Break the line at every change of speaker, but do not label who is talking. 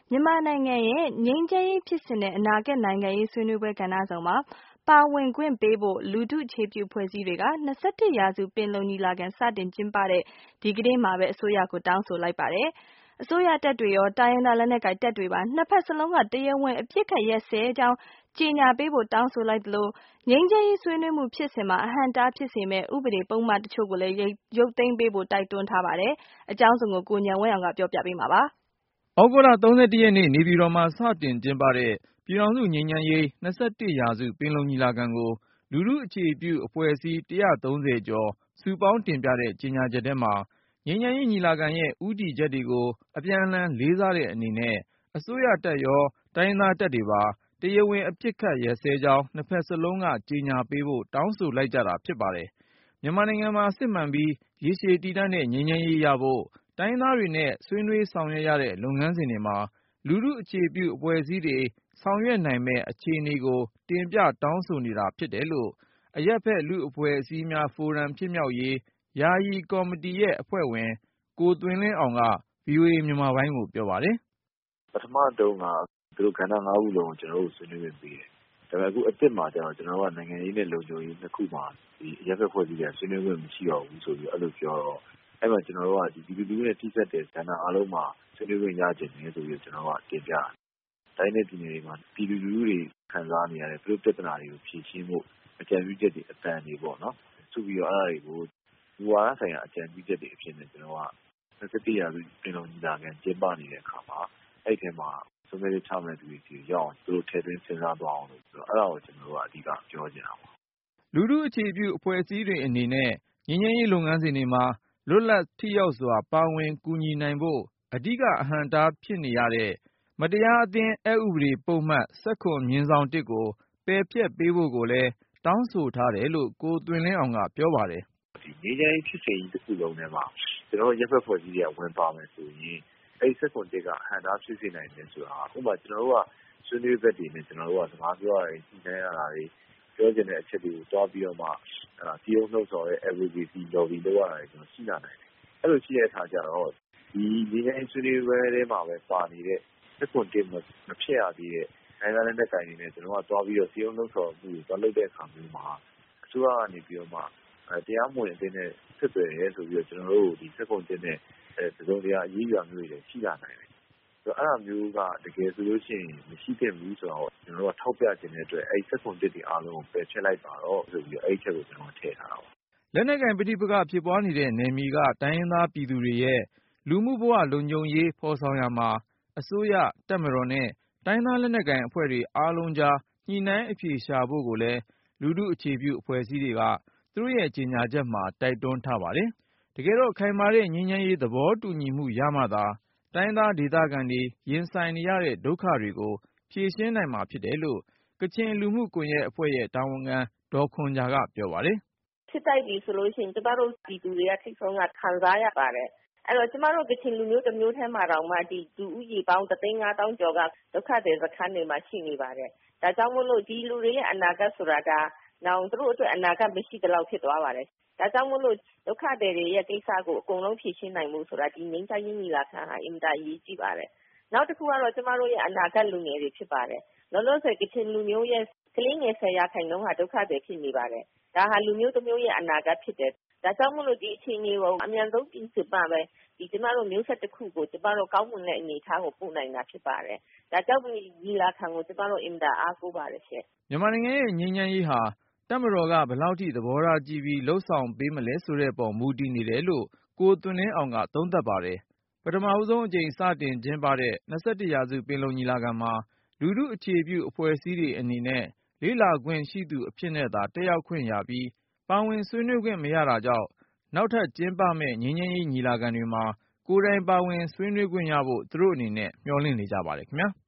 မြန်မာနိုင်ငံရဲ့ငြိမ်းချမ်းရေးဖြစ်စဉ်နဲ့အနာဂတ်နိုင်ငံရေးဆွေးနွေးပွဲကဏ္ဍစုံမှာပါဝင်ခွင့်ပေးဖို့လူထုအခြေပြုအဖွဲ့အစည်းတွေက21ရာစုပင်လုံညီလာခံစတင်ကျင်းပတဲ့ဒီကနေ့မှာပဲအစိုးရကိုတောင်းဆိုလိုက်ပါတယ်။အစိုးရတပ်တွေရောတိုင်းရင်းသားလက်နက်ကိုင်တပ်တွေပါနှစ်ဖက်စလုံးကတရားဝင်အပြစ်ခတ်ရက်စဲကြောင်းကြေညာပေးဖို့တောင်းဆိုလိုက်သလိုငြိမ်းချမ်းရေးဆွေးနွေးမှုဖြစ်စဉ်မှာအဟန့်အတားဖြစ်စေမဲ့ဥပဒေပုံမှန်တချို့ကိုလည်းရုပ်သိမ်းပေးဖို့တိုက်တွန်းထားပါတယ်။အကြောင်းစုံကိုကိုဉာဏ်ဝင်းအောင်ကပြောပြပေးမှာပါ။
ဩဂုတ်လ 31 ရက်နေ့နေပြည်တော်မှာစတင်ကျင်းပတဲ့ပြည်ထောင်စုငြိမ်းချမ်းရေး21ရာစုပင်လုံညီလာခံကိုလူထုအခြေပြုအဖွဲ့အစည်း130ကျော်စုပေါင်းတင်ပြတဲ့ကြေညာချက်ထဲမှာငြိမ်းချမ်းရေးညီလာခံရဲ့ဦးတည်ချက်တွေကိုအပြန်အလှန်လေးစားတဲ့အနေနဲ့အစိုးရတပ်ရောတိုင်းရင်းသားတပ်တွေပါတရားဝင်အပြစ်ခတ်ရပ်စဲကြောင်းနှစ်ဖက်စလုံးကကြေညာပေးဖို့တောင်းဆိုလိုက်ကြတာဖြစ်ပါတယ်။မြန်မာနိုင်ငံမှာစစ်မှန်ပြီးရေရှည်တည်တံ့တဲ့ငြိမ်းချမ်းရေးရဖို့တိုင်းရင်းသားတွေနဲ့ဆွေးနွေးဆောင်ရွက်ရတဲ့လုပ်ငန်းစဉ်တွေမှာလူထုအခြေပြုအဖွဲ့အစည်းတွေဆောင်ရွက်နိုင်မယ့်အခြေအနေကိုတင်ပြတောင်းဆိုနေတာဖြစ်တယ်လို့အရပ်ဖက်လူ့အဖွဲ့အစည်းများဖိုရမ်ဖြစ်မြောက်ရေးယာယီကော်မတီရဲ့အဖွဲ့ဝင်ကိုသွင်လင်းအောင်က VOA မြန်မာပိုင်းကိုပြောပါတယ်
။ပထမတုန်းကသူတို့ကဏ္ဍ၅ခုလုံးကိုကျွန်တော်တို့ဆွေးနွေးပေးတယ်။ဒါပေမဲ့အခုအစ်စ်မှာကျတော့ကျွန်တော်တို့ကနိုင်ငံရေးနဲ့လုံခြုံရေးနှစ်ခုမှာဒီအရပ်ဖက်ဖွဲ့စည်းတွေကဆွေးနွေးခွင့်မရှိတော့ဘူးဆိုပြီးအဲ့လိုပြောတော့အဲ့မှာကျွန်တော်တို့ကဒီပြည်သူလူထုနဲ့ထိစပ်တဲ့ကဏ္ဍအားလုံးမှာဆွေးနွေးခွင့်ရချင်တယ်ဆိုပြီးကျွန်တော်ကတင်ပြတယ်။တိုင်းနဲ့ပြည်နယ်တွေမှာပြည်သူလူထုတွေခံစားနေရတဲ့သူတို့ပြဿနာတွေကိုဖြေရှင်းဖို့အကြံပြုချက်တွေအတန်တွေပေါ့နော်။စုပြီးတော့အဲ့ဒါတွေကိုမူဝါဒဆိုင်ရာအကြံပြုချက်တွေအဖြစ်နဲ့ကျွန်တော်က21ရာစုပင်လုံညီလာခံကျင်းပနေတဲ့အခါမှာအဲ့ဒီမှာဆုံးဖြတ်ချက်ချမဲ့သူတွေစီရောက်အောင်သူတို့ထည့်သွင်းစဉ်းစားသွားအောင်လို့ဆိုတော့အဲ့ဒါကိုကျွန်တော်တို့ကအဓိကပြောချင်တာပါ
။လူထုအခြေပြုအဖွဲ့အစည်းတွေအနေနဲ့ငြိမ်းချမ်းရေးလုပ်ငန်းစဉ်တွေမှာလွတ်လပ်ထိရောက်စွာပါဝင်ကူညီနိုင်ဖို့အဓိကအဟန့်အတားဖြစ်နေရတဲ့မတရားအသင်းအက်ဥပဒေပုဒ်မ19/1ကိုပယ်ဖျက်ပေးဖို့ကိုလည်းတောင်းဆိုထားတယ်လို့ကိုသွင်လင်းအောင်ကပြောပါတယ်
။ဒီငြိမ်းချမ်းရေးဖြစ်စဉ်ကြီးတစ်ခုလုံးထဲမှာကျွန်တော်တို့ရပ်ဖက်ဖွဲ့စည်းတွေကဝင်ပါမယ်ဆိုရင်အဲ့19ကအဟန့်အတားဖြစ်စေနိုင်တယ်ဆိုတာဥပမာကျွန်တော်တို့ကဆွေးနွေးဘက်တွေနဲ့ကျွန်တော်တို့ကစကားပြောရတယ်ညှိနှိုင်းရတာတွေပြောချင်တဲ့အချက်တွေကိုတွားပြီးတော့မှဒီအောင်နှုတ်ဆော်တဲ့ advocacy lobby လုပ်ရတာတွေကျွန်တော်ရှိလာနိုင်တယ်။အဲ့လိုရှိတဲ့အခါကျတော့ဒီငြိမ်းချမ်းရေးဆွေးနွေးပွဲထဲမှာပဲပါနေတဲ့19မဖြစ်ရသေးတဲ့နိုင်ငံလက်နက်ကိုင်တွေနဲ့ကျွန်တော်ကတွားပြီးတော့ဒီအောင်နှုတ်ဆော်မှုတွေတွားလုပ်တဲ့အခါမျိုးမှာအစိုးရကနေပြီးတော့မှတရားမဝင်အသင်းနဲ့ဆက်သွယ်ရဲဆိုပြီးတော့ကျွန်တော်တို့ဒီ19နဲ့တစုံတရာအရေးယူမျိုးတွေရှိလာနိုင်တယ်။ဆိုတော့အဲ့လိုမျိုးကတကယ်ဆိုလို့ရှိရင်မရှိသင့်ဘူးဆိုတော့ကျွန်တော်တို့ကထောက်ပြခြင်းတဲ့အတွက်အဲ့19တွေအားလုံးကိုပယ်ဖျက်လိုက်ပါတော့ဆိုပြီးအဲ့ချက်ကိုကျွန်တော်ထည့်ထားတာပါ
။လက်နက်ကိုင်ပဋိပက္ခဖြစ်ပွားနေတဲ့နယ်မြေကတိုင်းရင်းသားပြည်သူတွေရဲ့လူမှုဘဝလုံခြုံရေးဖော်ဆောင်ရာမှာအစိုးရတပ်မတော်နဲ့တိုင်းသားလက်နက်ကိုင်အဖွဲ့တွေအားလုံးကြားညှိနှိုင်းအဖြေရှာဖို့ကိုလည်းလူထုအခြေပြုအဖွဲ့အစည်းတွေကသူတို့ရဲ့ကြေညာချက်မှာတိုက်တွန်းထားပါတယ်။တကယ်တော့ခိုင်မာတဲ့ငြိမ်းချမ်းရေးသဘောတူညီမှုရမှသာတိုင်းသားဒေသခံတွေရင်ဆိုင်နေရတဲ့ဒုက္ခတွေကိုဖြေရှင်းနိုင်မှာဖြစ်တယ်လို့ကချင်လူမှုကွန်ရက်အဖွဲ့ရဲ့တာဝန်ခံဒေါ်ခွန်ဂျာကပြောပါတယ်
။စစ်တိုက်ပြီဆိုလို့ရှိရင်ကျမတို့ပြည်သူတွေကထိတ်ဆုံးကခံစားရပါတယ်။အဲ့တော့ကျမတို့ကချင်လူမျိုးတစ်မျိုးထဲမှာတောင်မှဒီလူဦးရေပေါင်း1,500,000ကျော်ကဒုက္ခသည်စခန်းတွေမှာရှိနေပါတယ်။ဒါကြောင့်မို့လို့ဒီလူတွေရဲ့အနာဂတ်ဆိုတာကနောင်သူတို့အတွက်အနာဂတ်မရှိသလောက်ဖြစ်သွားပါတယ်။ဒါကြောင့်မို့လို့ဒုက္ခသည်တွေရဲ့ကိစ္စကိုအကုန်လုံးဖြေရှင်းနိုင်မှုဆိုတာဒီငြိမ်းချမ်းရေးညီလာခံဟာအင်မတန်အရေးကြီးပါတယ်။နောက်တစ်ခုကတော့ကျမတို့ရဲ့အနာဂတ်လူငယ်တွေဖြစ်ပါတယ်။လောလောဆယ်ကချင်လူမျိုးရဲ့ကလေးငယ်10%ဟာဒုက္ခသည်ဖြစ်နေပါတယ်။ဒါဟာလူမျိုးတစ်မျိုးရဲ့အနာဂတ်ဖြစ်တယ်။ဒါကြောင့်မို့လို့ဒီအခြေအနေကိုအမြန်ဆုံးပြင်ဆင်ပါမယ်။ဒီကျမတို့မျိုးဆက်တစ်ခုကိုကျမတို့ကောင်းမွန်တဲ့အနေအထားကိုပို့နိုင်တာဖြစ်ပါတယ်။ဒါကြောင့်ညီလာခံကိုကျမတို့အင်မတန်အားကိုးပါတယ်ရှင်
။မြန်မာနိုင်ငံရဲ့ငြိမ်းချမ်းရေးဟာတပ်မတော်ကဘယ်လောက်ထိသဘောထားကြီးပြီးလှုပ်ဆောင်ပေးမလဲဆိုတဲ့ပေါ်မူတည်နေတယ်လို့ကိုသွင်လင်းအောင်ကသုံးသပ်ပါတယ်။ပထမဦးဆုံးအကြိမ်စတင်ကျင်းပတဲ့21ရာစုပင်လုံညီလာခံမှာလူထုအခြေပြုအဖွဲ့အစည်းတွေအနေနဲ့လေ့လာခွင့်ရှိသူအဖြစ်နဲ့သာတက်ရောက်ခွင့်ရပြီးပါဝင်ဆွေးနွေးခွင့်မရတာကြောင့်နောက်ထပ်ကျင်းပမယ့်ငြိမ်းချမ်းရေးညီလာခံတွေမှာကိုယ်တိုင်ပါဝင်ဆွေးနွေးခွင့်ရဖို့သူတို့အနေနဲ့မျှော်လင့်နေကြပါတယ်ခင်ဗျာ။